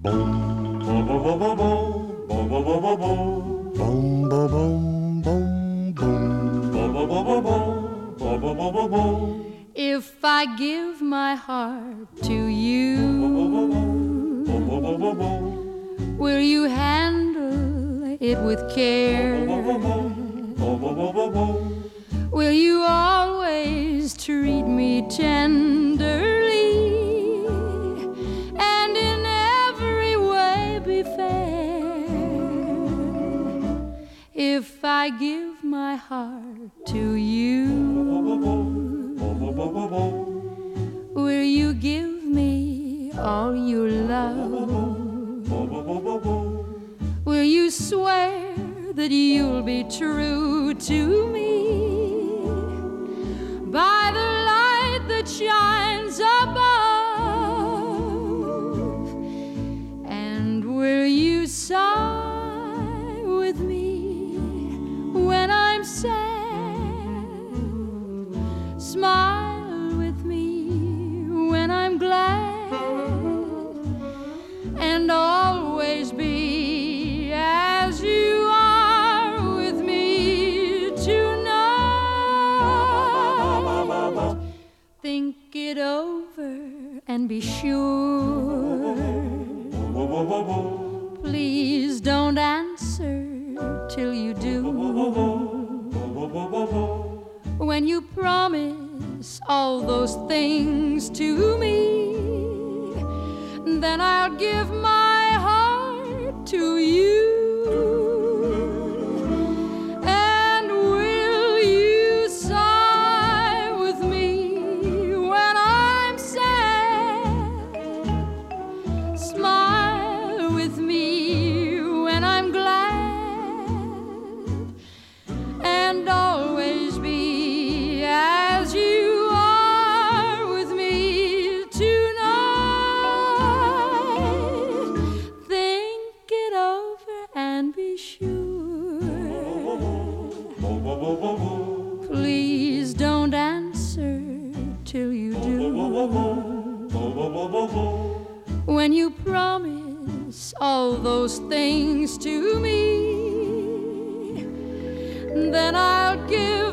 Boom, boom, boom, boom, boom, boom, boom, boom, boom, boom, boom, boom, boom, boom, boom, boom, boom, boom. If I give my heart to you, will you handle it with care? Will you always treat me tenderly and in every way be fair? If I give my heart to you, will you give me all your love? Will you swear that you'll be true to me by the light that shines above? And will you sigh with me when I'm sad? Smile with me when I'm glad, and always be as you are with me tonight. Think it over and be sure. Please don't answer till you do. When you promise all those things to me, then I'll give my heart to you. And will you sigh with me when I'm sad? Smile with me when I'm glad, and always be as you are with me tonight. Think it over and be sure. Please don't answer till you do. When you promise all those things to me, then I'll give